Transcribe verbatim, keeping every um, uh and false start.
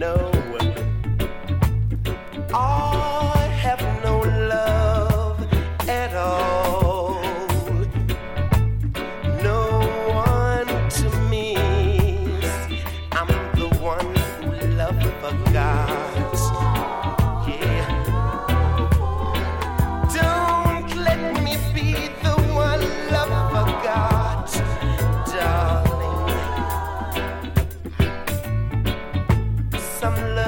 no. I have no love at all. No one to me. I'm the one who love forgot. Yeah. Don't let me be the one love forgot, darling. Some love